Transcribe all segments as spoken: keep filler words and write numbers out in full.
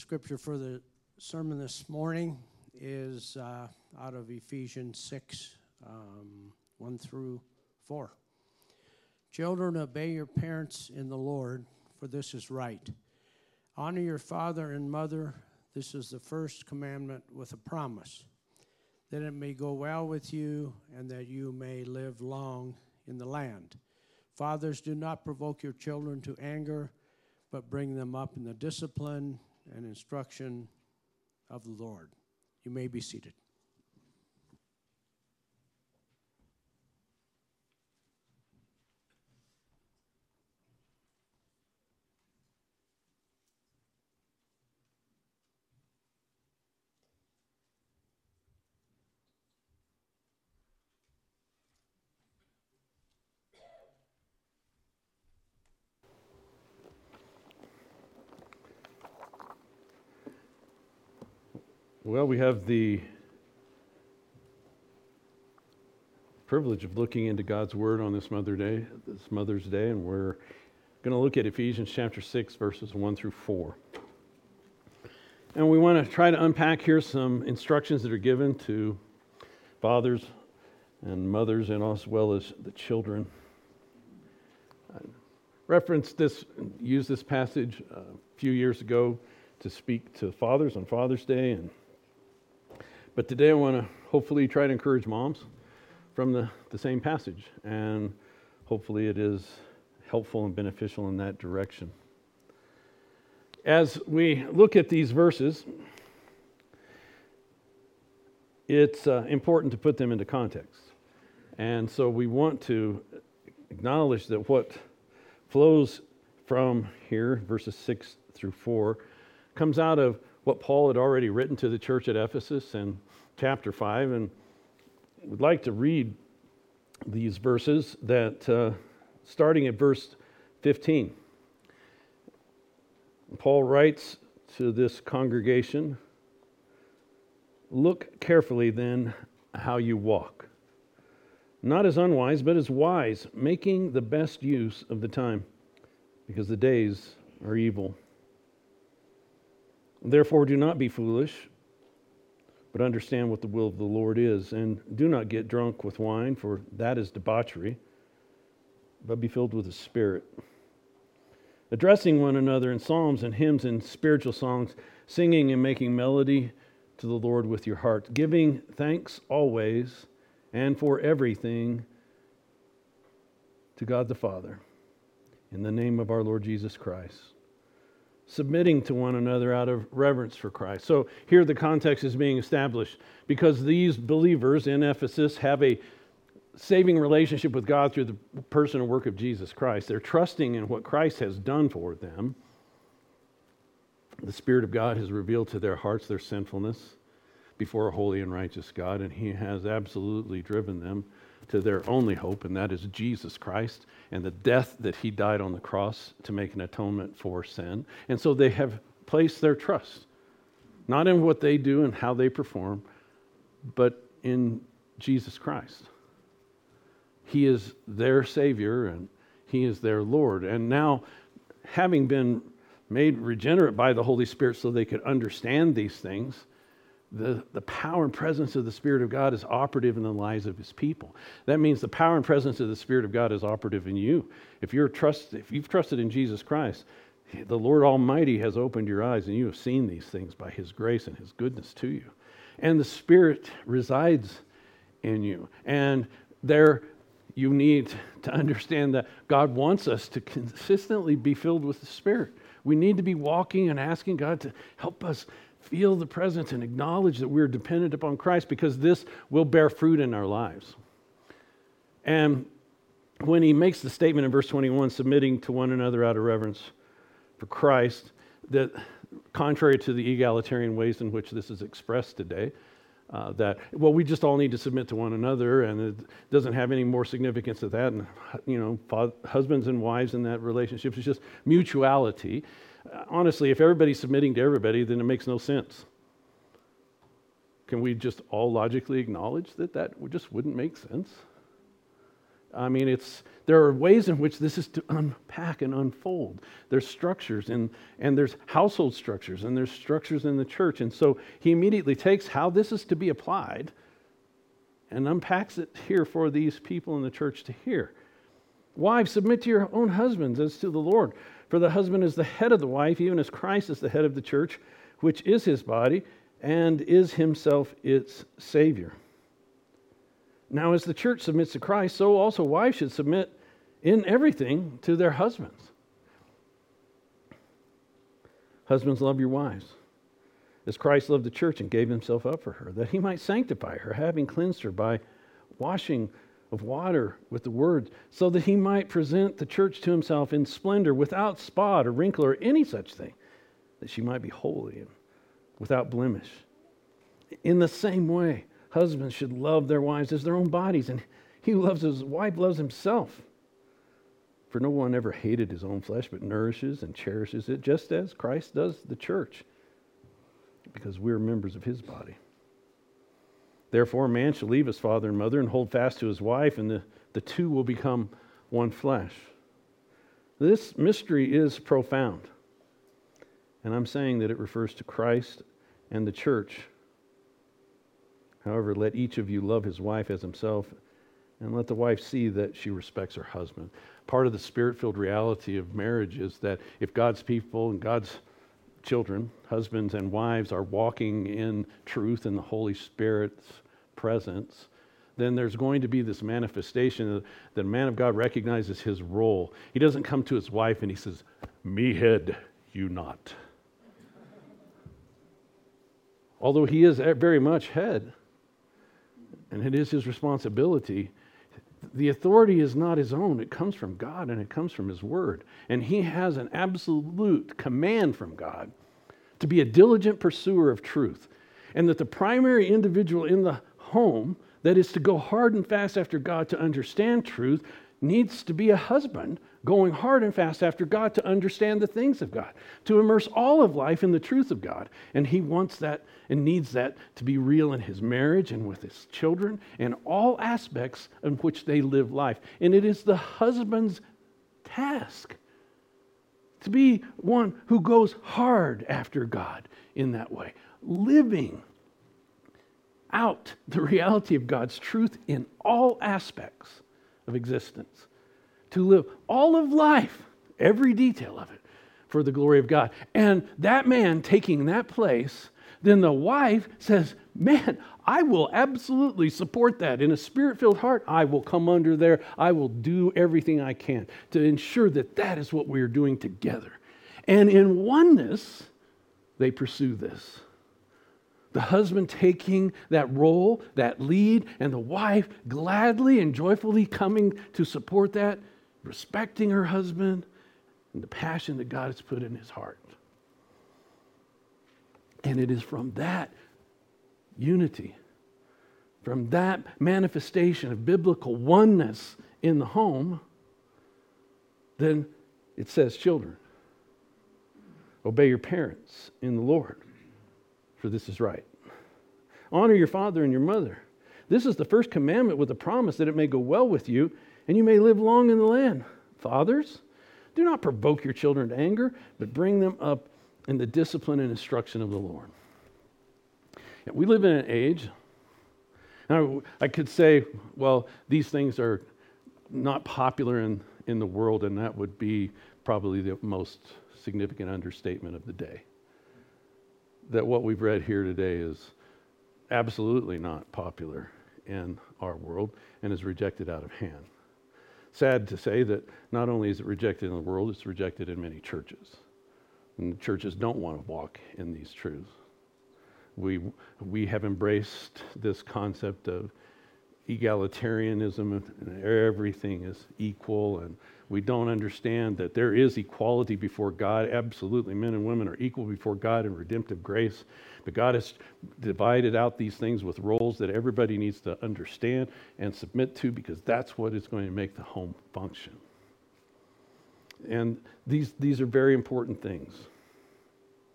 scripture for the sermon this morning is uh, out of Ephesians six, um, one through four. Children, obey your parents in the Lord, for this is right. Honor your father and mother. This is the first commandment with a promise, that it may go well with you and that you may live long in the land. Fathers, do not provoke your children to anger, but bring them up in the discipline and instruction of the Lord. You may be seated. Well, we have the privilege of looking into God's Word on this Mother Day, this Mother's Day, and we're going to look at Ephesians chapter six, verses one through four. And we want to try to unpack here some instructions that are given to fathers and mothers, and as well as the children. I referenced this, used this passage a few years ago to speak to fathers on Father's Day, and But today I want to hopefully try to encourage moms from the, the same passage, and hopefully it is helpful and beneficial in that direction. As we look at these verses, it's uh, important to put them into context. And so we want to acknowledge that what flows from here, verses six through four, comes out of what Paul had already written to the church at Ephesus in chapter five, and would like to read these verses that, uh, starting at verse fifteen. Paul writes to this congregation, "Look carefully then how you walk, not as unwise, but as wise, making the best use of the time, because the days are evil. Therefore, do not be foolish, but understand what the will of the Lord is. And do not get drunk with wine, for that is debauchery, but be filled with the Spirit, addressing one another in psalms and hymns and spiritual songs, singing and making melody to the Lord with your heart, giving thanks always and for everything to God the Father, in the name of our Lord Jesus Christ, submitting to one another out of reverence for Christ." So here the context is being established because these believers in Ephesus have a saving relationship with God through the person and work of Jesus Christ. They're trusting in what Christ has done for them. The Spirit of God has revealed to their hearts their sinfulness before a holy and righteous God, and He has absolutely driven them to their only hope, and that is Jesus Christ and the death that He died on the cross to make an atonement for sin. And so they have placed their trust, not in what they do and how they perform, but in Jesus Christ. He is their Savior and He is their Lord. And now, having been made regenerate by the Holy Spirit so they could understand these things, The, the power and presence of the Spirit of God is operative in the lives of His people. That means the power and presence of the Spirit of God is operative in you. If you're trust, if you've trusted in Jesus Christ, the Lord Almighty has opened your eyes and you have seen these things by His grace and His goodness to you. And the Spirit resides in you. And there you need to understand that God wants us to consistently be filled with the Spirit. We need to be walking and asking God to help us feel the presence and acknowledge that we're dependent upon Christ, because this will bear fruit in our lives. And when he makes the statement in verse twenty-one, submitting to one another out of reverence for Christ, that contrary to the egalitarian ways in which this is expressed today, uh, that, well, we just all need to submit to one another, and it doesn't have any more significance to that. And, you know, husbands and wives in that relationship is just mutuality. Honestly, if everybody's submitting to everybody, then it makes no sense. Can we just all logically acknowledge that that just wouldn't make sense? I mean, it's there are ways in which this is to unpack and unfold. There's structures, and, and there's household structures, and there's structures in the church. And so he immediately takes how this is to be applied and unpacks it here for these people in the church to hear. Wives, submit to your own husbands as to the Lord. For the husband is the head of the wife, even as Christ is the head of the church, which is his body, and is himself its Savior. Now, as the church submits to Christ, so also wives should submit in everything to their husbands. Husbands, love your wives, as Christ loved the church and gave himself up for her, that he might sanctify her, having cleansed her by washing of water with the word, so that he might present the church to himself in splendor, without spot or wrinkle or any such thing, that she might be holy and without blemish. In the same way, husbands should love their wives as their own bodies, and he who loves his wife loves himself. For no one ever hated his own flesh, but nourishes and cherishes it, just as Christ does the church, because we're members of his body. Therefore, a man shall leave his father and mother and hold fast to his wife, and the, the two will become one flesh. This mystery is profound. And I'm saying that it refers to Christ and the church. However, let each of you love his wife as himself, and let the wife see that she respects her husband. Part of the spirit-filled reality of marriage is that if God's people and God's children, husbands and wives, are walking in truth in the Holy Spirit's presence, then there's going to be this manifestation that a man of God recognizes his role. He doesn't come to his wife and he says, "Me head, you not." Although he is very much head, and it is his responsibility, the authority is not his own. It comes from God, and it comes from his word. And he has an absolute command from God to be a diligent pursuer of truth. And that the primary individual in the home that is to go hard and fast after God to understand truth needs to be a husband going hard and fast after God to understand the things of God, to immerse all of life in the truth of God. And he wants that and needs that to be real in his marriage and with his children and all aspects in which they live life. And it is the husband's task to be one who goes hard after God in that way, living out the reality of God's truth in all aspects of existence, to live all of life, every detail of it, for the glory of God. And that man taking that place, then the wife says, "Man, I will absolutely support that. In a spirit-filled heart, I will come under there. I will do everything I can to ensure that that is what we are doing together." And in oneness, they pursue this. The husband taking that role, that lead, and the wife gladly and joyfully coming to support that, respecting her husband and the passion that God has put in his heart. And it is from that unity, from that manifestation of biblical oneness in the home, then it says, "Children, obey your parents in the Lord, for this is right. Honor your father and your mother. This is the first commandment with a promise that it may go well with you and you may live long in the land. Fathers, do not provoke your children to anger, but bring them up in the discipline and instruction of the Lord." Yeah, we live in an age, now I could say, well, these things are not popular in, in the world, and that would be probably the most significant understatement of the day. That what we've read here today is absolutely not popular in our world and is rejected out of hand. Sad to say that not only is it rejected in the world, it's rejected in many churches. And the churches don't want to walk in these truths. We, we have embraced this concept of egalitarianism, and everything is equal, and we don't understand that there is equality before God. Absolutely, men and women are equal before God in redemptive grace, but God has divided out these things with roles that everybody needs to understand and submit to, because that's what is going to make the home function. And these, these are very important things.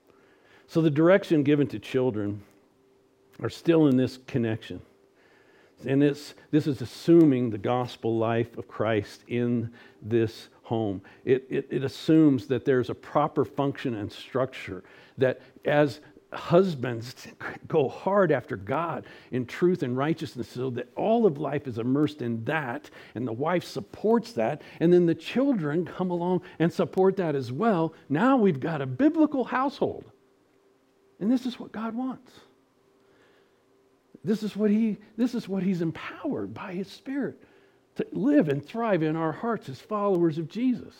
So the direction given to children are still in this connection. And it's, this is assuming the gospel life of Christ in this home. It, it, it assumes that there's a proper function and structure, that as husbands go hard after God in truth and righteousness, so that all of life is immersed in that, and the wife supports that, and then the children come along and support that as well. Now we've got a biblical household. And this is what God wants. This is what he, this is what he's empowered by his Spirit to live and thrive in our hearts as followers of Jesus.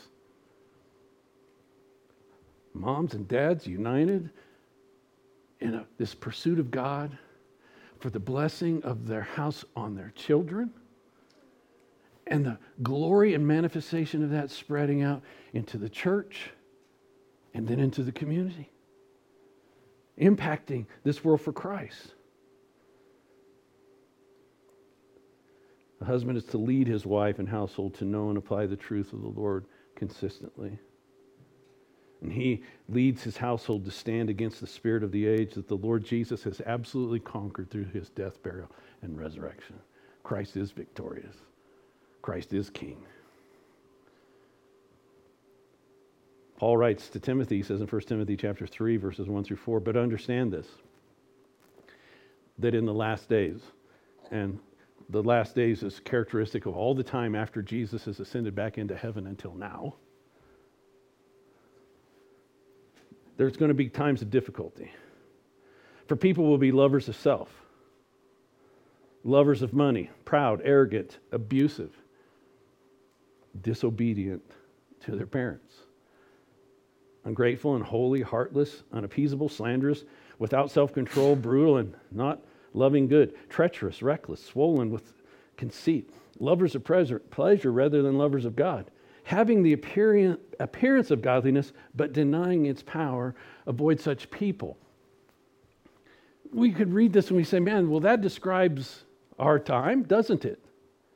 Moms and dads united in a, this pursuit of God for the blessing of their house on their children, and the glory and manifestation of that spreading out into the church and then into the community, impacting this world for Christ. The husband is to lead his wife and household to know and apply the truth of the Lord consistently. And he leads his household to stand against the spirit of the age that the Lord Jesus has absolutely conquered through his death, burial, and resurrection. Christ is victorious. Christ is king. Paul writes to Timothy, he says in First Timothy chapter three, verses one through four, but understand this, that in the last days, and the last days is characteristic of all the time after Jesus has ascended back into heaven until now, there's going to be times of difficulty. For people will be lovers of self, lovers of money, proud, arrogant, abusive, disobedient to their parents, ungrateful and holy, heartless, unappeasable, slanderous, without self-control, brutal, and not loving good, treacherous, reckless, swollen with conceit, lovers of pleasure, pleasure rather than lovers of God, having the appearance of godliness but denying its power. Avoid such people. We could read this and we say, man, well, that describes our time, doesn't it?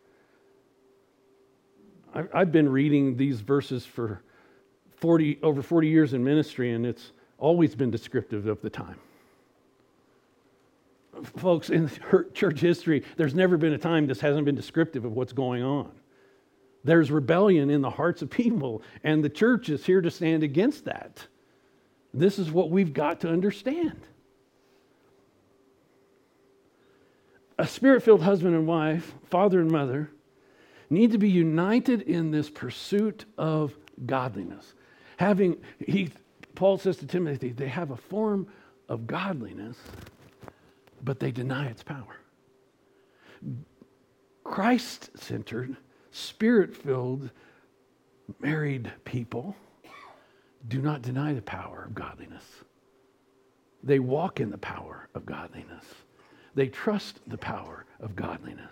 I've been reading these verses for forty over forty years in ministry, and it's always been descriptive of the time. Folks, in church history, there's never been a time this hasn't been descriptive of what's going on. There's rebellion in the hearts of people, and the church is here to stand against that. This is what we've got to understand. A spirit-filled husband and wife, father and mother, need to be united in this pursuit of godliness. Having, he, Paul says to Timothy, they have a form of godliness, but they deny its power. Christ-centered, Spirit-filled, married people do not deny the power of godliness. They walk in the power of godliness. They trust the power of godliness.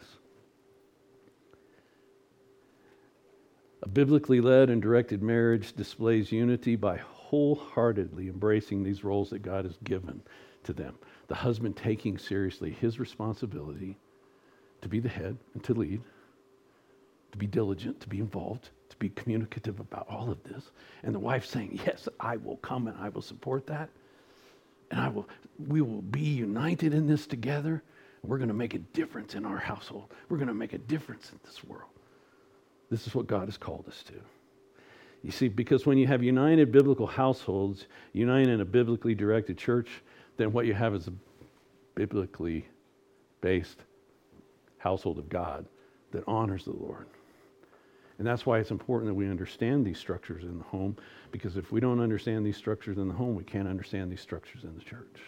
A biblically led and directed marriage displays unity by wholeheartedly embracing these roles that God has given to them. The husband taking seriously his responsibility to be the head and to lead, to be diligent, to be involved, to be communicative about all of this. And the wife saying, yes, I will come and I will support that. And I will, we will be united in this together. We're going to make a difference in our household. We're going to make a difference in this world. This is what God has called us to. You see, because when you have united biblical households, united in a biblically directed church, then what you have is a biblically based household of God that honors the Lord. And that's why it's important that we understand these structures in the home, because if we don't understand these structures in the home, we can't understand these structures in the church.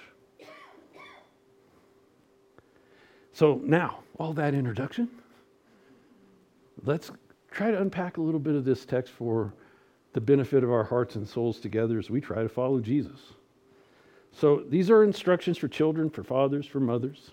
So now, all that introduction, let's try to unpack a little bit of this text for the benefit of our hearts and souls together as we try to follow Jesus. So these are instructions for children, for fathers, for mothers.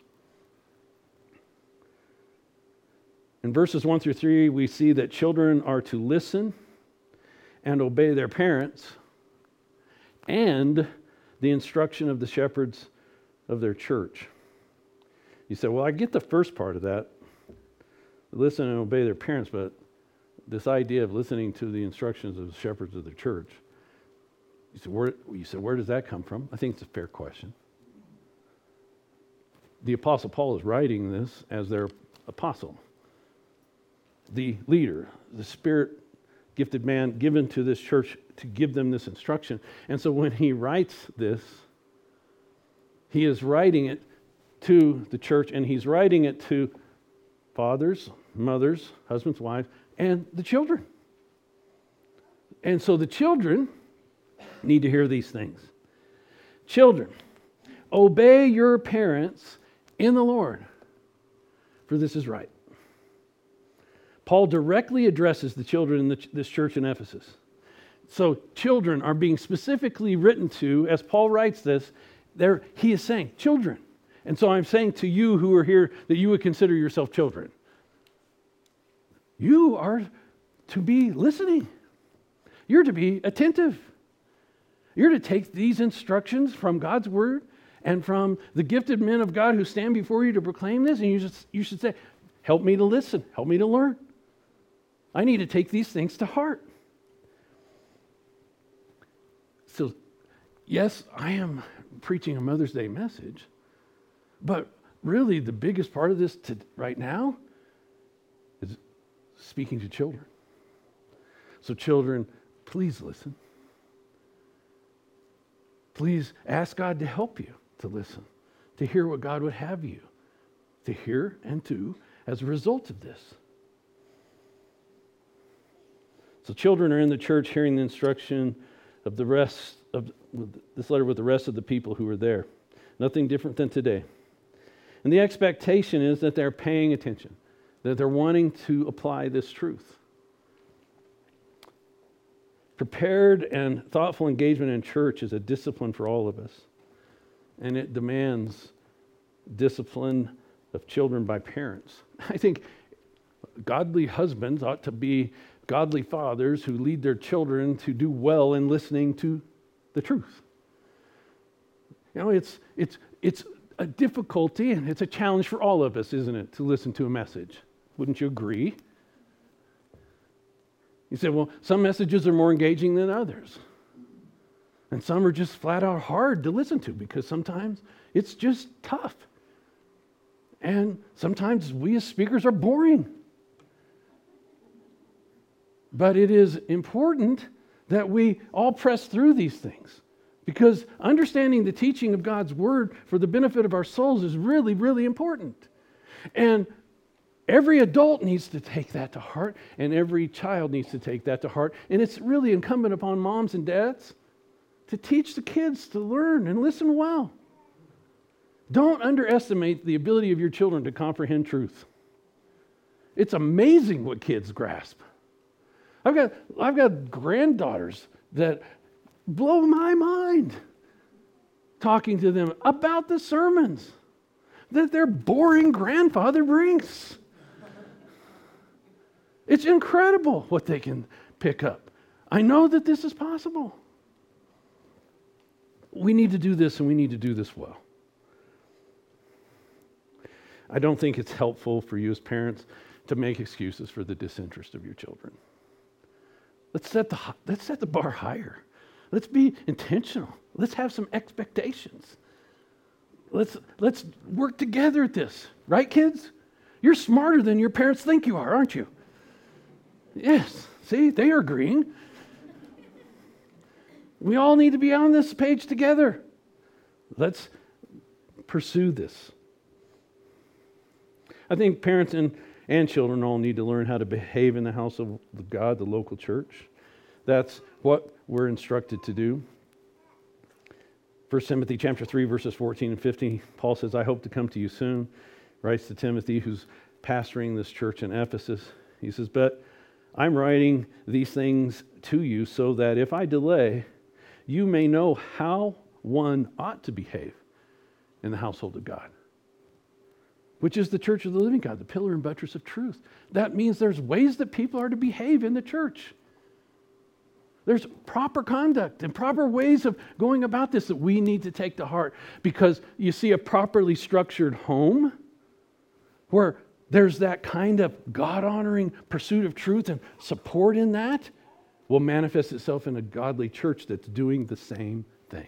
In verses one through three, we see that children are to listen and obey their parents and the instruction of the shepherds of their church. You say, well, I get the first part of that, listen and obey their parents, but this idea of listening to the instructions of the shepherds of the church, you say, where, you say, where does that come from? I think it's a fair question. The Apostle Paul is writing this as they're apostle, the leader, the Spirit-gifted man given to this church to give them this instruction. And so when he writes this, he is writing it to the church, and he's writing it to fathers, mothers, husbands, wives, and the children. And so the children need to hear these things. Children, obey your parents in the Lord, for this is right. Paul directly addresses the children in the, this church in Ephesus. So children are being specifically written to, as Paul writes this, there he is saying, children. And so I'm saying to you who are here that you would consider yourself children. You are to be listening. You're to be attentive. You're to take these instructions from God's word and from the gifted men of God who stand before you to proclaim this, and you should, you should say, help me to listen, help me to learn. I need to take these things to heart. So, yes, I am preaching a Mother's Day message, but really the biggest part of this to, right now is speaking to children. So children, please listen. Please ask God to help you to listen, to hear what God would have you to hear and do as a result of this. So children are in the church hearing the instruction of the rest of this letter with the rest of the people who were there. Nothing different than today. And the expectation is that they're paying attention, that they're wanting to apply this truth. Prepared and thoughtful engagement in church is a discipline for all of us. And it demands discipline of children by parents. I think godly husbands ought to be godly fathers who lead their children to do well in listening to the truth. You know, it's it's it's a difficulty and it's a challenge for all of us, isn't it, to listen to a message? Wouldn't you agree? You say, well, some messages are more engaging than others. And some are just flat out hard to listen to because sometimes it's just tough. And sometimes we as speakers are boring. But it is important that we all press through these things, because understanding the teaching of God's word for the benefit of our souls is really, really important. And every adult needs to take that to heart, and every child needs to take that to heart. And it's really incumbent upon moms and dads to teach the kids to learn and listen well. Don't underestimate the ability of your children to comprehend truth. It's amazing what kids grasp. I've got, I've got granddaughters that blow my mind talking to them about the sermons that their boring grandfather brings. It's incredible what they can pick up. I know that this is possible. We need to do this, and we need to do this well. I don't think it's helpful for you as parents to make excuses for the disinterest of your children. Let's set the, let's set the bar higher. Let's be intentional. Let's have some expectations. Let's, let's work together at this. Right, kids? You're smarter than your parents think you are, aren't you? Yes. See, they are agreeing. We all need to be on this page together. Let's pursue this. I think parents and And children all need to learn how to behave in the house of God, the local church. That's what we're instructed to do. First Timothy chapter three, verses fourteen and fifteen, Paul says, I hope to come to you soon. Writes to Timothy, who's pastoring this church in Ephesus. He says, but I'm writing these things to you so that if I delay, you may know how one ought to behave in the household of God, which is the church of the living God, the pillar and buttress of truth. That means there's ways that people are to behave in the church. There's proper conduct and proper ways of going about this that we need to take to heart, because you see, a properly structured home where there's that kind of God-honoring pursuit of truth and support in that will manifest itself in a godly church that's doing the same thing.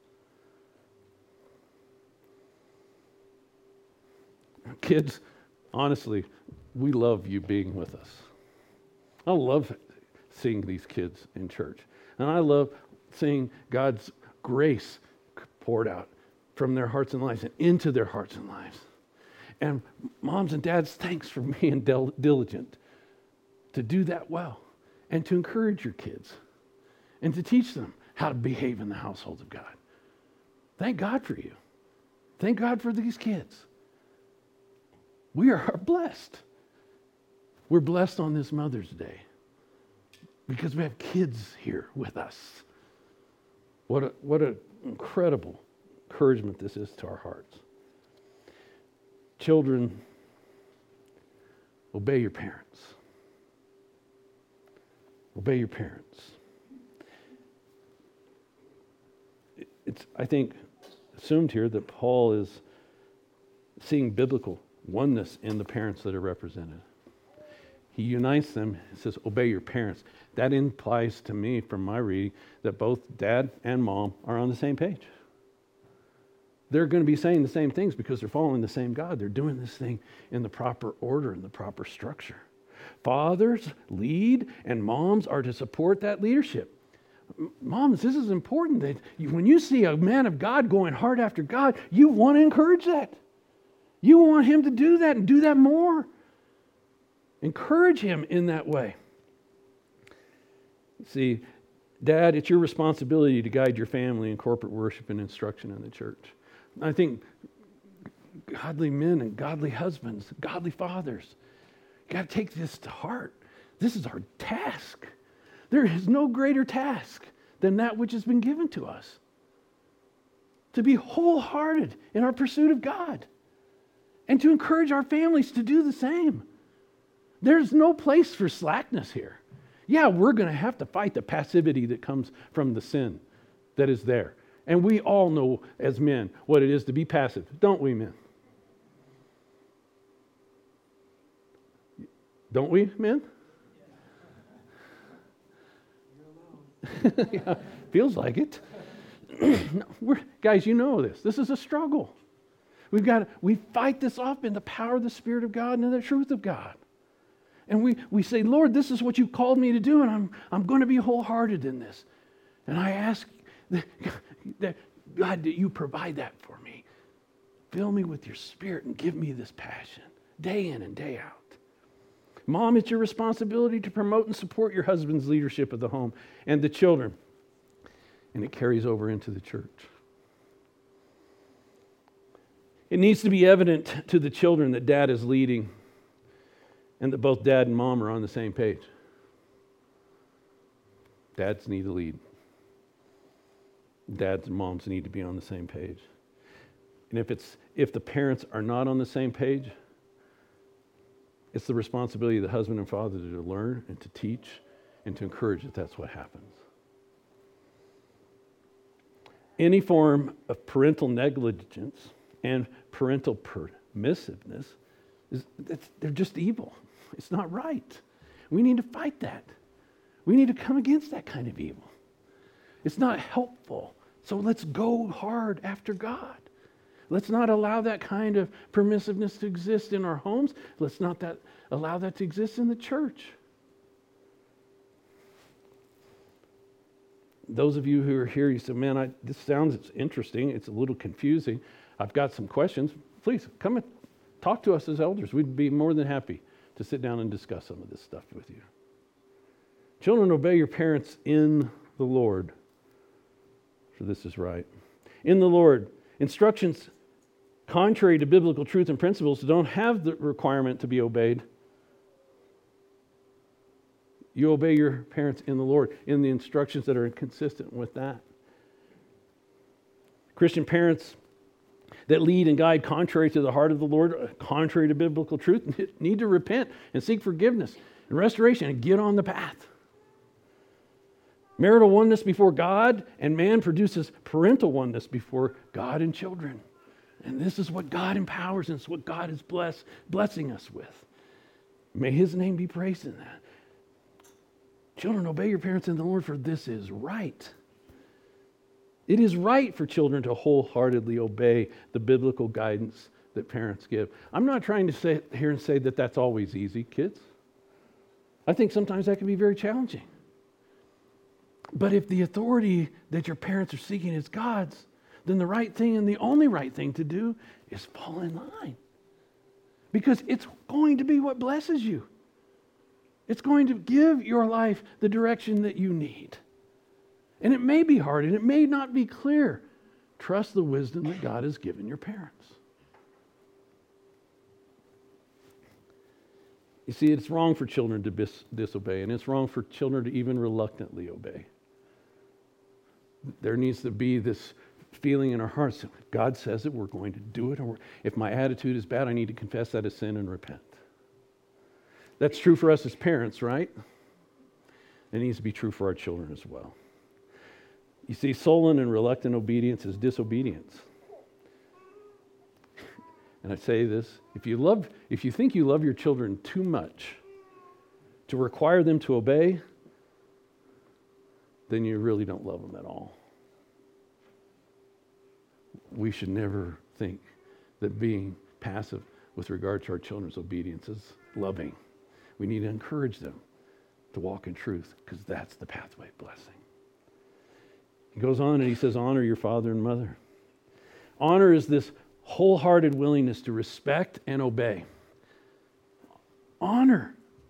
Kids, honestly, we love you being with us. I love seeing these kids in church. And I love seeing God's grace poured out from their hearts and lives and into their hearts and lives. And moms and dads, thanks for being del- diligent to do that well and to encourage your kids and to teach them how to behave in the household of God. Thank God for you. Thank God for these kids. We are blessed. We're blessed on this Mother's Day because we have kids here with us. What a, what an incredible encouragement this is to our hearts. Children, obey your parents. Obey your parents. It's, I think, assumed here that Paul is seeing biblical oneness in the parents that are represented. He unites them and says, obey your parents. That implies to me, from my reading, that both dad and mom are on the same page. They're going to be saying the same things because they're following the same God. They're doing this thing in the proper order, in the proper structure. Fathers lead, and moms are to support that leadership. Moms, this is important. That you, when you see a man of God going hard after God, you want to encourage that. You want him to do that and do that more. Encourage him in that way. See, Dad, it's your responsibility to guide your family in corporate worship and instruction in the church. I think godly men and godly husbands, godly fathers, you got to take this to heart. This is our task. There is no greater task than that which has been given to us. To be wholehearted in our pursuit of God and to encourage our families to do the same. There's no place for slackness here. Yeah, we're going to have to fight the passivity that comes from the sin that is there. And we all know as men what it is to be passive, don't we, men? Don't we, men? Yeah, feels like it. No, we're, guys, you know this. This is a struggle. We've got we fight this off in the power of the Spirit of God and in the truth of God. And we, we say, Lord, this is what you've called me to do, and I'm I'm going to be wholehearted in this. And I ask that, that God, that you provide that for me. Fill me with your Spirit and give me this passion day in and day out. Mom, it's your responsibility to promote and support your husband's leadership of the home and the children. And it carries over into the church. It needs to be evident to the children that dad is leading and that both dad and mom are on the same page. Dads need to lead. Dads and moms need to be on the same page. And if it's if the parents are not on the same page, it's the responsibility of the husband and father to learn and to teach and to encourage that that's what happens. Any form of parental negligence and parental permissiveness, is they're just evil. It's not right. We need to fight that. We need to come against that kind of evil. It's not helpful. So let's go hard after God. Let's not allow that kind of permissiveness to exist in our homes. Let's not that, allow that to exist in the church. Those of you who are here, you say, man, I, this sounds interesting. It's a little confusing. I've got some questions. Please come and talk to us as elders. We'd be more than happy to sit down and discuss some of this stuff with you. Children, obey your parents in the Lord, for this is right. In the Lord, instructions contrary to biblical truth and principles don't have the requirement to be obeyed. You obey your parents in the Lord, in the instructions that are consistent with that. Christian parents that lead and guide contrary to the heart of the Lord, contrary to biblical truth, need to repent and seek forgiveness and restoration and get on the path. Marital oneness before God and man produces parental oneness before God and children. And this is what God empowers and it's what God is bless, blessing us with. May His name be praised in that. Children, obey your parents in the Lord, for this is right. It is right for children to wholeheartedly obey the biblical guidance that parents give. I'm not trying to sit here and say that that's always easy, kids. I think sometimes that can be very challenging. But if the authority that your parents are seeking is God's, then the right thing and the only right thing to do is fall in line. Because it's going to be what blesses you. It's going to give your life the direction that you need. And it may be hard and it may not be clear. Trust the wisdom that God has given your parents. You see, it's wrong for children to bis- disobey, and it's wrong for children to even reluctantly obey. There needs to be this feeling in our hearts that if God says it, we're going to do it. Or if my attitude is bad, I need to confess that as sin and repent. That's true for us as parents, right? It needs to be true for our children as well. You see, sullen and reluctant obedience is disobedience. And I say this, if you love, if you think you love your children too much to require them to obey, then you really don't love them at all. We should never think that being passive with regard to our children's obedience is loving. We need to encourage them to walk in truth, because that's the pathway of blessing. He goes on and he says, honor your father and mother. Honor is this wholehearted willingness to respect and obey. Honor.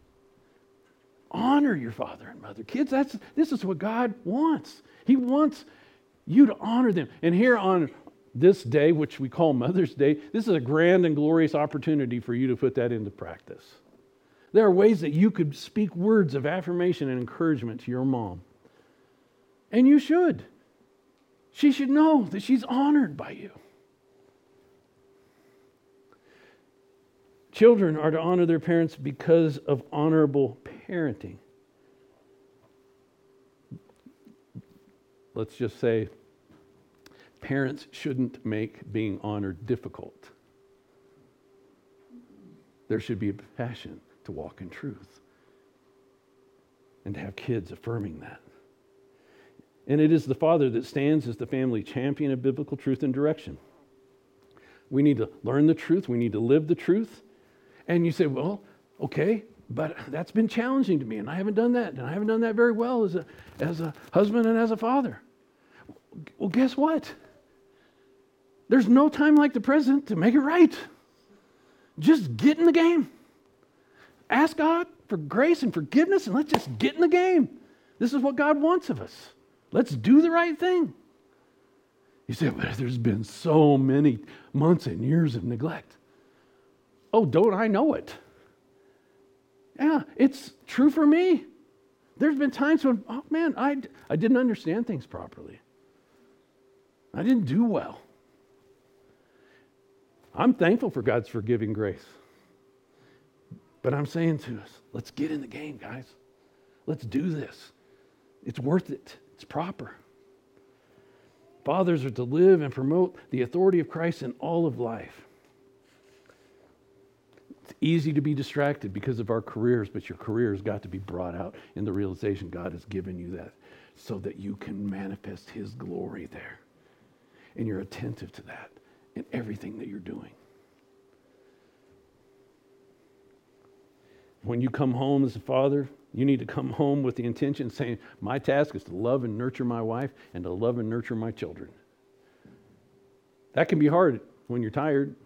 Honor your father and mother. Kids, that's this is what God wants. He wants you to honor them. And here on this day, which we call Mother's Day, this is a grand and glorious opportunity for you to put that into practice. There are ways that you could speak words of affirmation and encouragement to your mom. And you should. She should know that she's honored by you. Children are to honor their parents because of honorable parenting. Let's just say parents shouldn't make being honored difficult. There should be a passion to walk in truth and to have kids affirming that. And it is the father that stands as the family champion of biblical truth and direction. We need to learn the truth. We need to live the truth. And you say, well, okay, but that's been challenging to me, and I haven't done that, and I haven't done that very well as a, as a husband and as a father. Well, guess what? There's no time like the present to make it right. Just get in the game. Ask God for grace and forgiveness, and let's just get in the game. This is what God wants of us. Let's do the right thing. You say, but there's been so many months and years of neglect. Oh, don't I know it? Yeah, it's true for me. There's been times when, oh man, I, I didn't understand things properly. I didn't do well. I'm thankful for God's forgiving grace. But I'm saying to us, let's get in the game, guys. Let's do this. It's worth it. It's proper. Fathers are to live and promote the authority of Christ in all of life. It's easy to be distracted because of our careers, but your career has got to be brought out in the realization God has given you that so that you can manifest His glory there. And you're attentive to that in everything that you're doing. When you come home as a father, you need to come home with the intention saying, my task is to love and nurture my wife and to love and nurture my children. That can be hard when you're tired.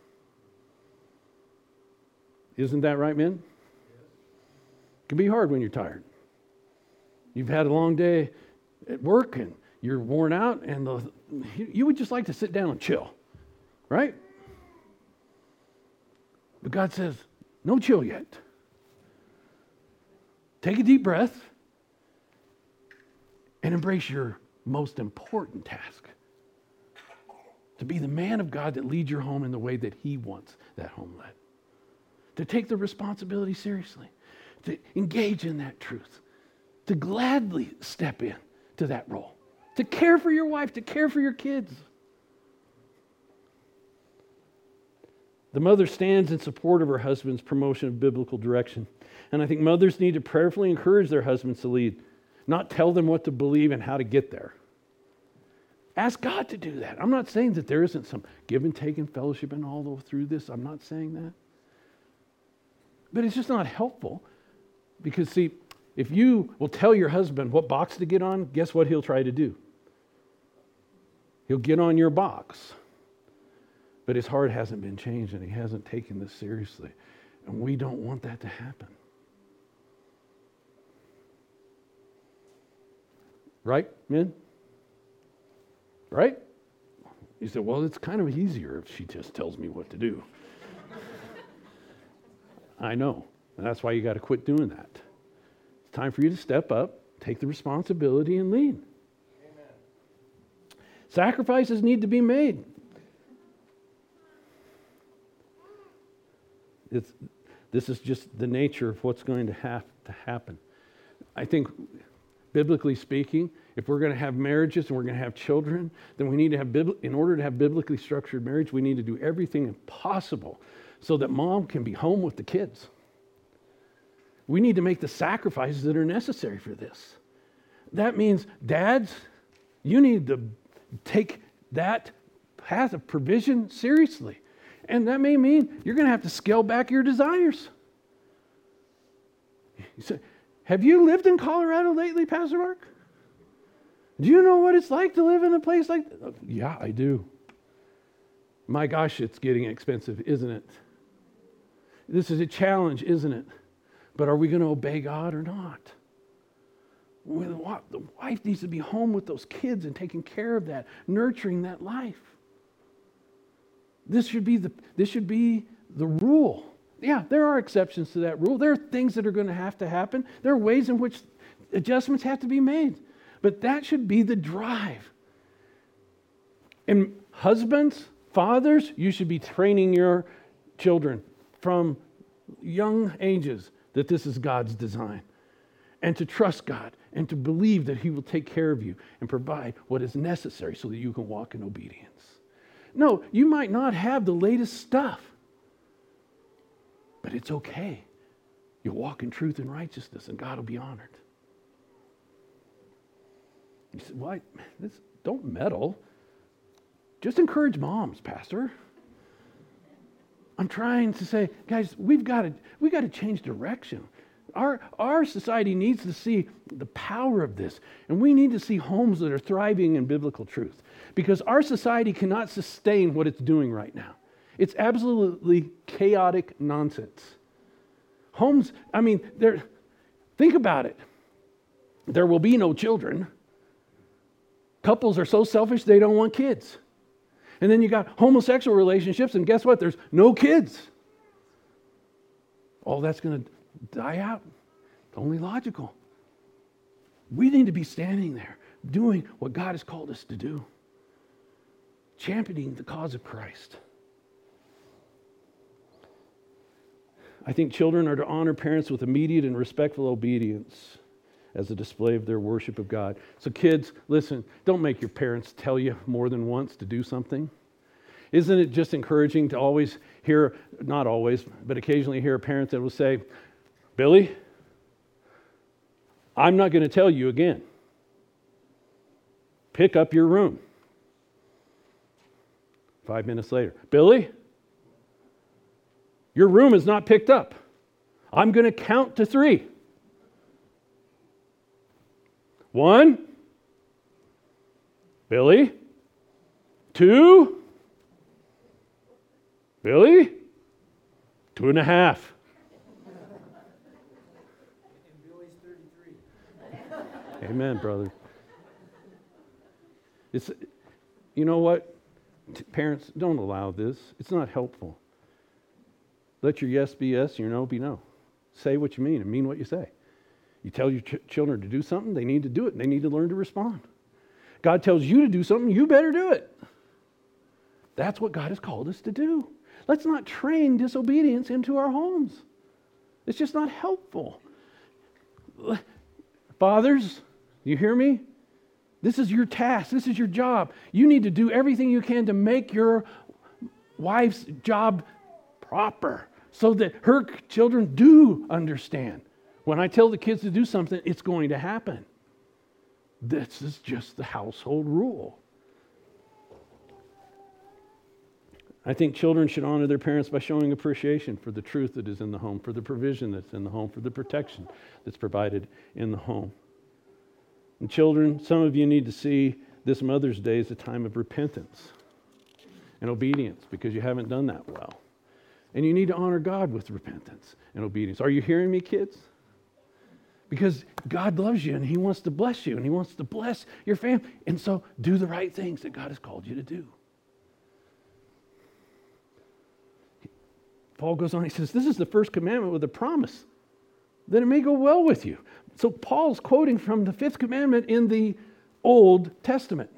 Isn't that right, men? It can be hard when you're tired. You've had a long day at work and you're worn out, and the, you would just like to sit down and chill, right? But God says, no chill yet. Take a deep breath and embrace your most important task. To be the man of God that leads your home in the way that He wants that home led. To take the responsibility seriously. To engage in that truth. To gladly step in to that role. To care for your wife, to care for your kids. The mother stands in support of her husband's promotion of biblical direction. And I think mothers need to prayerfully encourage their husbands to lead, not tell them what to believe and how to get there. Ask God to do that. I'm not saying that there isn't some give and take and fellowship and all the way through this. I'm not saying that. But it's just not helpful. Because, see, if you will tell your husband what box to get on, guess what he'll try to do? He'll get on your box. But his heart hasn't been changed and he hasn't taken this seriously. And we don't want that to happen. Right, men? Right? You said, well, it's kind of easier if she just tells me what to do. I know. And that's why you got to quit doing that. It's time for you to step up, take the responsibility, and lead. Amen. Sacrifices need to be made. It's, this is just the nature of what's going to have to happen. I think, biblically speaking, if we're going to have marriages and we're going to have children, then we need to have, in order to have biblically structured marriage, we need to do everything possible so that mom can be home with the kids. We need to make the sacrifices that are necessary for this. That means, dads, you need to take that path of provision seriously. And that may mean you're going to have to scale back your desires. You say, have you lived in Colorado lately, Pastor Mark? Do you know what it's like to live in a place like that? Yeah, I do. My gosh, it's getting expensive, isn't it? This is a challenge, isn't it? But are we going to obey God or not? The wife needs to be home with those kids and taking care of that, nurturing that life. This should be the, this should be the rule. Yeah, there are exceptions to that rule. There are things that are going to have to happen. There are ways in which adjustments have to be made. But that should be the drive. And husbands, fathers, you should be training your children from young ages that this is God's design. And to trust God and to believe that He will take care of you and provide what is necessary so that you can walk in obedience. No, you might not have the latest stuff, but it's okay. You'll walk in truth and righteousness and God will be honored. You said, why? This, don't meddle. Just encourage moms, Pastor. I'm trying to say, guys, we've got to we got to change direction. Our, our society needs to see the power of this, and we need to see homes that are thriving in biblical truth, because our society cannot sustain what it's doing right now. It's absolutely chaotic nonsense. Homes, I mean, there. Think about it. There will be no children. Couples are so selfish they don't want kids. And then you got homosexual relationships, and guess what? There's no kids. All that's going to die out. It's only logical. We need to be standing there doing what God has called us to do, championing the cause of Christ. I think children are to honor parents with immediate and respectful obedience as a display of their worship of God. So kids, listen, don't make your parents tell you more than once to do something. Isn't it just encouraging to always hear, not always, but occasionally hear a parent that will say, Billy, I'm not going to tell you again. Pick up your room. Five minutes later, Billy, your room is not picked up. I'm going to count to three. One, Billy, two, Billy, two and a half. And Billy's thirty-three. Amen, brother. It's, you know what? Parents, don't allow this. It's not helpful. Let your yes be yes, your no be no. Say what you mean and mean what you say. You tell your ch- children to do something, they need to do it, and they need to learn to respond. God tells you to do something, you better do it. That's what God has called us to do. Let's not train disobedience into our homes. It's just not helpful. Fathers, you hear me? This is your task. This is your job. You need to do everything you can to make your wife's job proper so that her children do understand. When I tell the kids to do something, it's going to happen. This is just the household rule. I think children should honor their parents by showing appreciation for the truth that is in the home, for the provision that's in the home, for the protection that's provided in the home. And children, some of you need to see this Mother's Day as a time of repentance and obedience because you haven't done that well. And you need to honor God with repentance and obedience. Are you hearing me, kids? Because God loves you and He wants to bless you and He wants to bless your family. And so do the right things that God has called you to do. Paul goes on, he says, this is the first commandment with a promise that it may go well with you. So Paul's quoting from the fifth commandment in the Old Testament.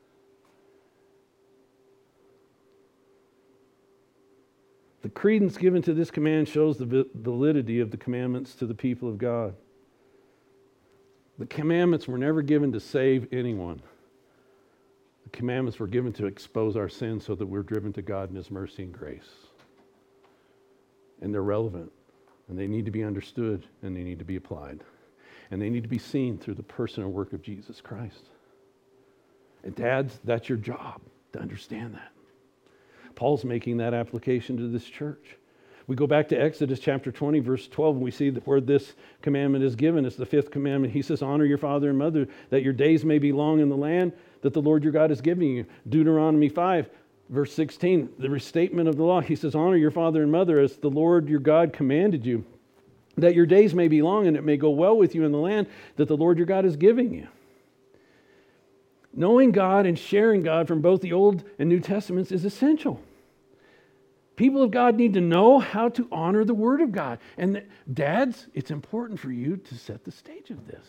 The credence given to this command shows the validity of the commandments to the people of God. The commandments were never given to save anyone. The commandments were given to expose our sins so that we're driven to God in His mercy and grace. And they're relevant, and they need to be understood, and they need to be applied. And they need to be seen through the person and work of Jesus Christ. And dads, that's your job, to understand that. Paul's making that application to this church. We go back to Exodus chapter twenty, verse twelve, and we see that where this commandment is given. It's the fifth commandment. He says, honor your father and mother, that your days may be long in the land that the Lord your God is giving you. Deuteronomy five, verse sixteen, the restatement of the law. He says, honor your father and mother as the Lord your God commanded you, that your days may be long and it may go well with you in the land that the Lord your God is giving you. Knowing God and sharing God from both the Old and New Testaments is essential. People of God need to know how to honor the Word of God. And dads, it's important for you to set the stage of this.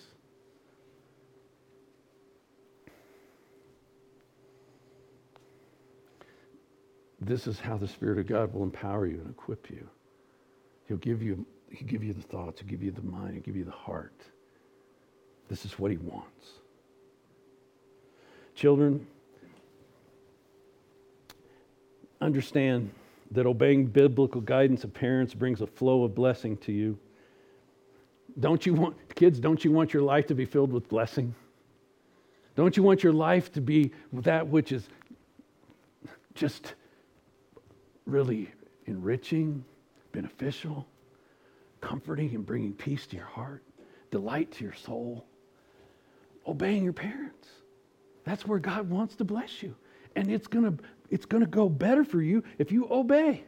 This is how the Spirit of God will empower you and equip you. He'll give you, he'll give you the thoughts, he'll give you the mind, he'll give you the heart. This is what He wants. Children, understand that obeying biblical guidance of parents brings a flow of blessing to you. Don't you want, kids, don't you want your life to be filled with blessing? Don't you want your life to be that which is just really enriching, beneficial, comforting, and bringing peace to your heart, delight to your soul? Obeying your parents. That's where God wants to bless you. And it's going to it's going to go better for you if you obey.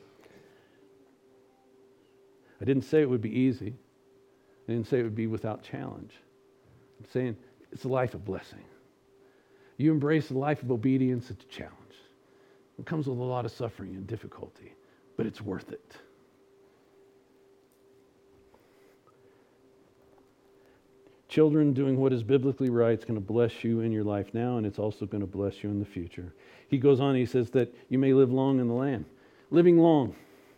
I didn't say it would be easy. I didn't say it would be without challenge. I'm saying it's a life of blessing. You embrace a life of obedience, it's a challenge. It comes with a lot of suffering and difficulty, but it's worth it. Children doing what is biblically right is going to bless you in your life now, and it's also going to bless you in the future. He goes on, he says that you may live long in the land. Living long.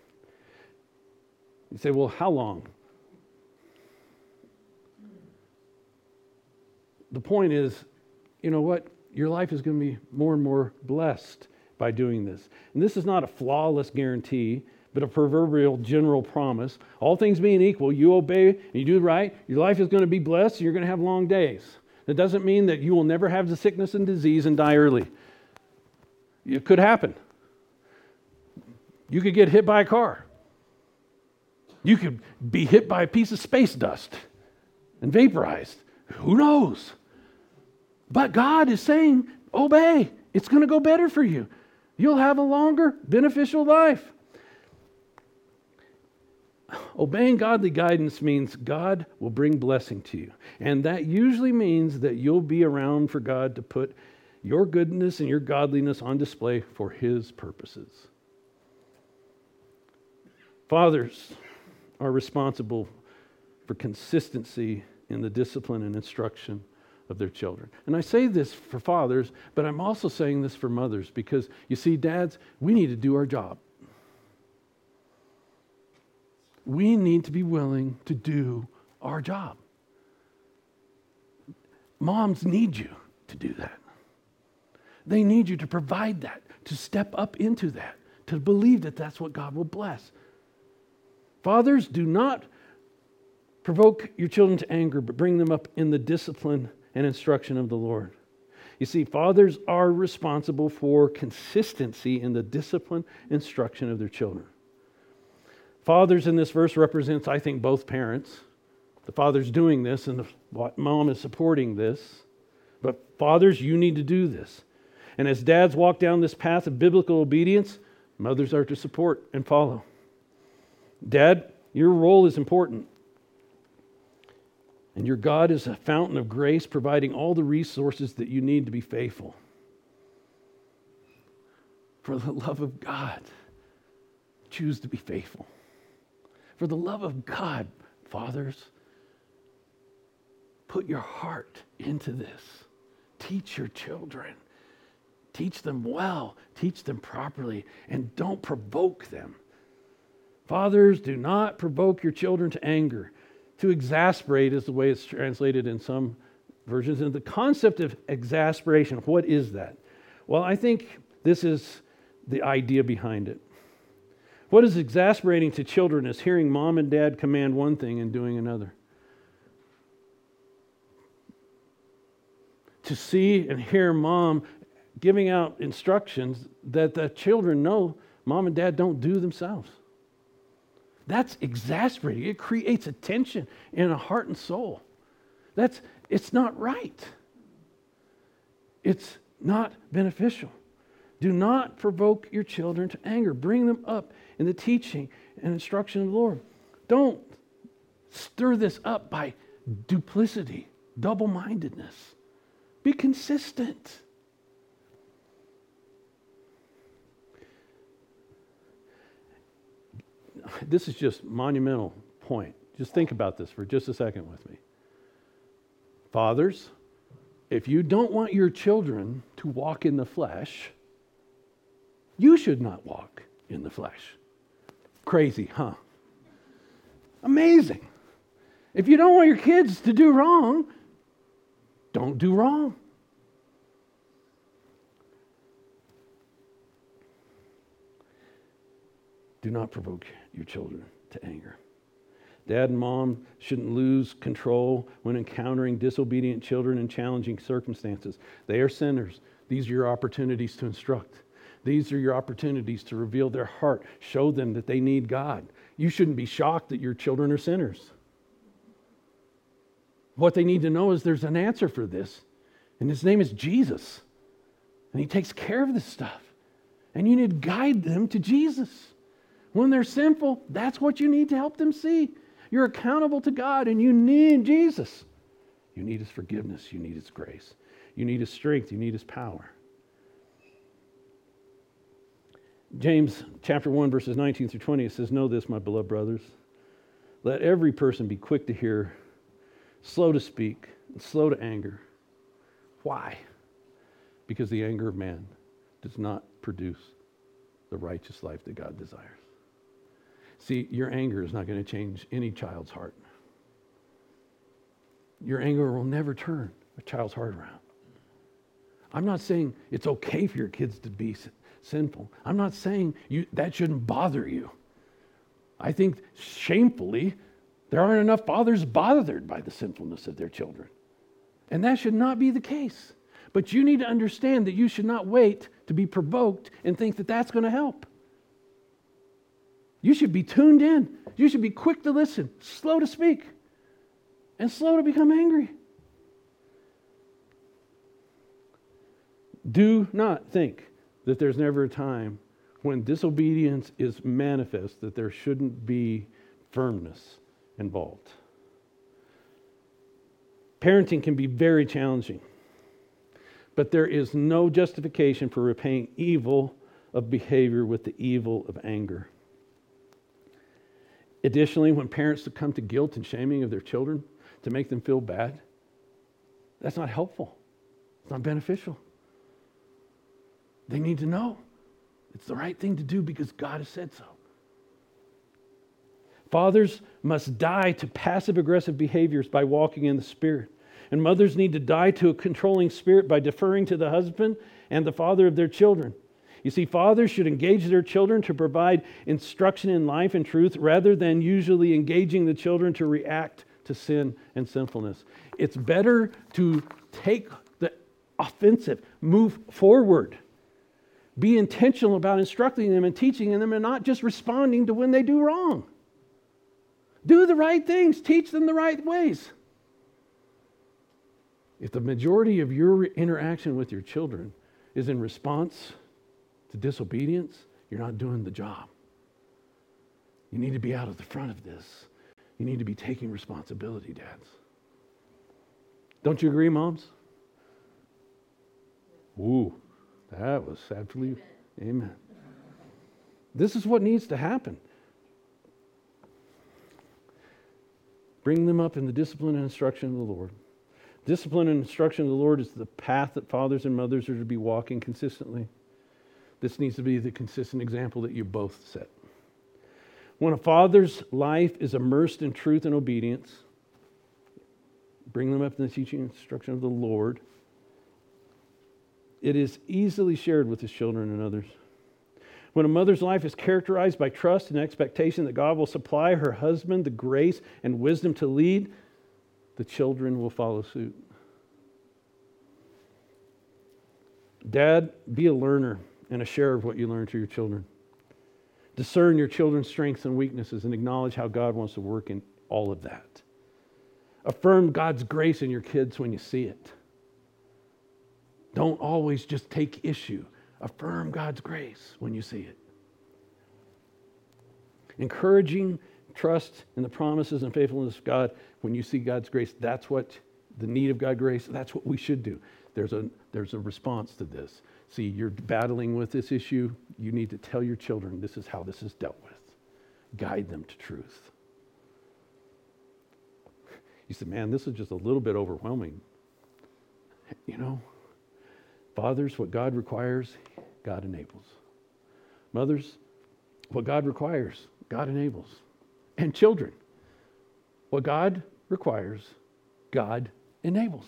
You say, well, how long? The point is, you know what? Your life is going to be more and more blessed by doing this. And this is not a flawless guarantee, but a proverbial general promise. All things being equal, you obey and you do right, your life is going to be blessed and you're going to have long days. That doesn't mean that you will never have the sickness and disease and die early. It could happen. You could get hit by a car. You could be hit by a piece of space dust and vaporized. Who knows? But God is saying, obey. It's going to go better for you. You'll have a longer, beneficial life. Obeying godly guidance means God will bring blessing to you. And that usually means that you'll be around for God to put your goodness and your godliness on display for His purposes. Fathers are responsible for consistency in the discipline and instruction of their children. And I say this for fathers, but I'm also saying this for mothers because, you see, dads, we need to do our job. We need to be willing to do our job. Moms need you to do that. They need you to provide that, to step up into that, to believe that that's what God will bless. Fathers, do not provoke your children to anger, but bring them up in the discipline and instruction of the Lord. You see, fathers are responsible for consistency in the discipline, instruction of their children. Fathers in this verse represents, I think, both parents. The father's doing this and the mom is supporting this. But fathers, you need to do this. And as dads walk down this path of biblical obedience, mothers are to support and follow. Dad, your role is important. And your God is a fountain of grace, providing all the resources that you need to be faithful. For the love of God, choose to be faithful. For the love of God, fathers, put your heart into this. Teach your children. Teach them well. Teach them properly. And don't provoke them. Fathers, do not provoke your children to anger. To exasperate is the way it's translated in some versions. And the concept of exasperation, what is that? Well, I think this is the idea behind it. What is exasperating to children is hearing mom and dad command one thing and doing another. To see and hear mom giving out instructions that the children know mom and dad don't do themselves. That's exasperating. It creates a tension in a heart and soul. That's, it's not right. It's not beneficial. Do not provoke your children to anger. Bring them up in the teaching and instruction of the Lord. Don't stir this up by duplicity, double-mindedness. Be consistent. This is just monumental point. Just think about this for just a second with me. Fathers, if you don't want your children to walk in the flesh, you should not walk in the flesh. Crazy, huh? Amazing. If you don't want your kids to do wrong, don't do wrong. Do not provoke your children to anger. Dad and mom shouldn't lose control when encountering disobedient children in challenging circumstances. They are sinners. These are your opportunities to instruct. These are your opportunities to reveal their heart. Show them that they need God. You shouldn't be shocked that your children are sinners. What they need to know is there's an answer for this. And his name is Jesus. And he takes care of this stuff. And you need to guide them to Jesus. When they're sinful, that's what you need to help them see. You're accountable to God and you need Jesus. You need his forgiveness. You need his grace. You need his strength. You need his power. James chapter one, verses nineteen through twenty, it says, "Know this, my beloved brothers. Let every person be quick to hear, slow to speak, and slow to anger." Why? Because the anger of man does not produce the righteous life that God desires. See, your anger is not going to change any child's heart. Your anger will never turn a child's heart around. I'm not saying it's okay for your kids to be sinful. I'm not saying you, that shouldn't bother you. I think shamefully, there aren't enough fathers bothered by the sinfulness of their children. And that should not be the case. But you need to understand that you should not wait to be provoked and think that that's going to help. You should be tuned in. You should be quick to listen, slow to speak, and slow to become angry. Do not think that there's never a time when disobedience is manifest that there shouldn't be firmness involved. Parenting can be very challenging, but there is no justification for repaying evil of behavior with the evil of anger. Additionally, when parents succumb to guilt and shaming of their children to make them feel bad, that's not helpful. It's not beneficial. They need to know it's the right thing to do because God has said so. Fathers must die to passive-aggressive behaviors by walking in the Spirit. And mothers need to die to a controlling spirit by deferring to the husband and the father of their children. You see, fathers should engage their children to provide instruction in life and truth rather than usually engaging the children to react to sin and sinfulness. It's better to take the offensive. Move forward. Be intentional about instructing them and teaching them and not just responding to when they do wrong. Do the right things. Teach them the right ways. If the majority of your interaction with your children is in response to disobedience, you're not doing the job. You need to be out at the front of this. You need to be taking responsibility, dads. Don't you agree, moms? Ooh, that was absolutely, amen. This is what needs to happen. Bring them up in the discipline and instruction of the Lord. Discipline and instruction of the Lord is the path that fathers and mothers are to be walking consistently. This needs to be the consistent example that you both set. When a father's life is immersed in truth and obedience, bring them up in the teaching and instruction of the Lord. It is easily shared with his children and others. When a mother's life is characterized by trust and expectation that God will supply her husband the grace and wisdom to lead, the children will follow suit. Dad, be a learner and a sharer of what you learn to your children. Discern your children's strengths and weaknesses and acknowledge how God wants to work in all of that. Affirm God's grace in your kids when you see it. Don't always just take issue. Affirm God's grace when you see it. Encouraging trust in the promises and faithfulness of God when you see God's grace. That's what the need of God's grace, that's what we should do. There's a, there's a response to this. See, you're battling with this issue. You need to tell your children this is how this is dealt with. Guide them to truth. You said, man, this is just a little bit overwhelming. You know, fathers, what God requires, God enables. Mothers, what God requires, God enables. And children, what God requires, God enables.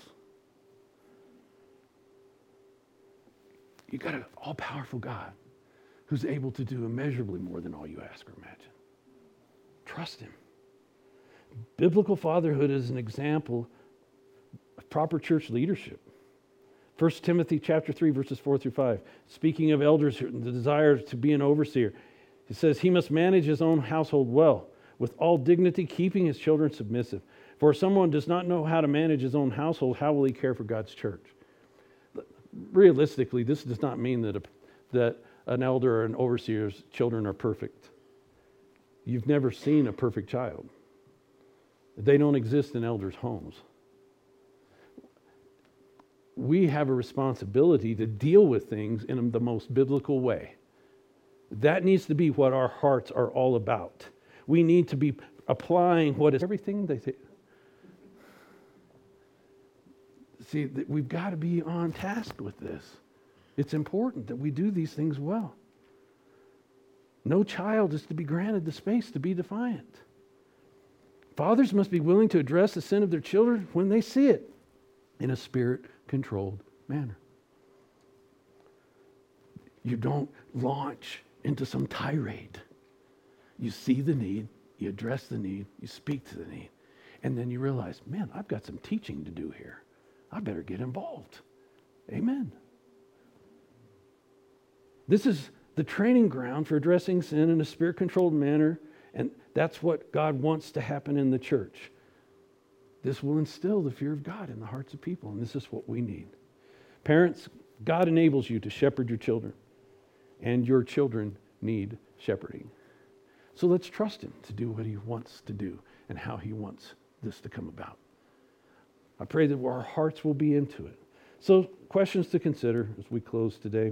You got an all-powerful God who's able to do immeasurably more than all you ask or imagine. Trust him. Biblical fatherhood is an example of proper church leadership. First Timothy chapter three, verses four through five. Speaking of elders, the desire to be an overseer, it says, he must manage his own household well, with all dignity, keeping his children submissive. For if someone does not know how to manage his own household, how will he care for God's church? Realistically, this does not mean that, a, that an elder or an overseer's children are perfect. You've never seen a perfect child. They don't exist in elders' homes. We have a responsibility to deal with things in the most biblical way. That needs to be what our hearts are all about. We need to be applying what is everything they say. See, we've got to be on task with this. It's important that we do these things well. No child is to be granted the space to be defiant. Fathers must be willing to address the sin of their children when they see it in a spirit-controlled manner. You don't launch into some tirade. You see the need, you address the need, you speak to the need, and then you realize, man, I've got some teaching to do here. I better get involved. Amen. This is the training ground for addressing sin in a spirit-controlled manner, and that's what God wants to happen in the church. This will instill the fear of God in the hearts of people, and this is what we need. Parents, God enables you to shepherd your children, and your children need shepherding. So let's trust him to do what he wants to do and how he wants this to come about. I pray that our hearts will be into it. So, questions to consider as we close today.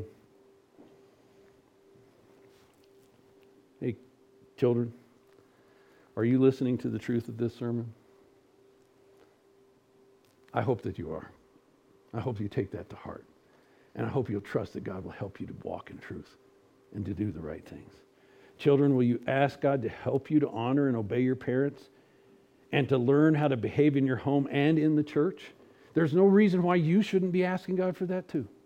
Hey, children, are you listening to the truth of this sermon? I hope that you are. I hope you take that to heart. And I hope you'll trust that God will help you to walk in truth and to do the right things. Children, will you ask God to help you to honor and obey your parents and to learn how to behave in your home and in the church? There's no reason why you shouldn't be asking God for that too.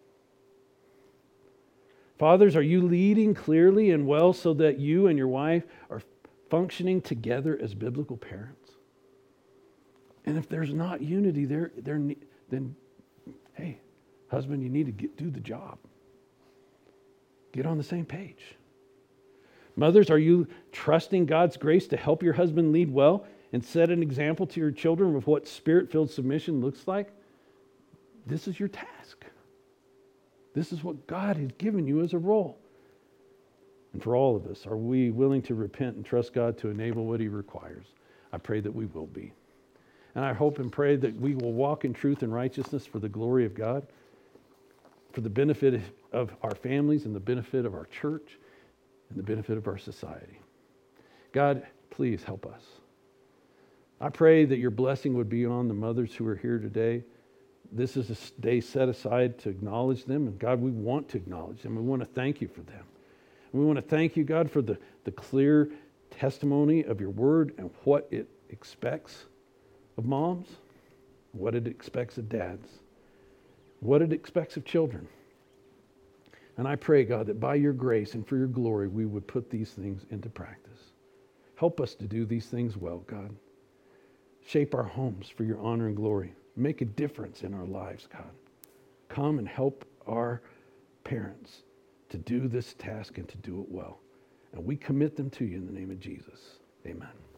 Fathers, are you leading clearly and well so that you and your wife are functioning together as biblical parents? And if there's not unity there, there then, hey, Husband, you need to get, do the job. Get on the same page. Mothers, are you trusting God's grace to help your husband lead well and set an example to your children of what spirit-filled submission looks like? This is your task. This is what God has given you as a role. And for all of us, are we willing to repent and trust God to enable what he requires? I pray that we will be. And I hope and pray that we will walk in truth and righteousness for the glory of God, for the benefit of our families and the benefit of our church and the benefit of our society. God, please help us. I pray that your blessing would be on the mothers who are here today. This is a day set aside to acknowledge them. And God, we want to acknowledge them. We want to thank you for them. And we want to thank you, God, for the, the clear testimony of your word and what it expects of moms, what it expects of dads, what it expects of children. And I pray, God, that by your grace and for your glory, we would put these things into practice. Help us to do these things well, God. Shape our homes for your honor and glory. Make a difference in our lives, God. Come and help our parents to do this task and to do it well. And we commit them to you in the name of Jesus. Amen.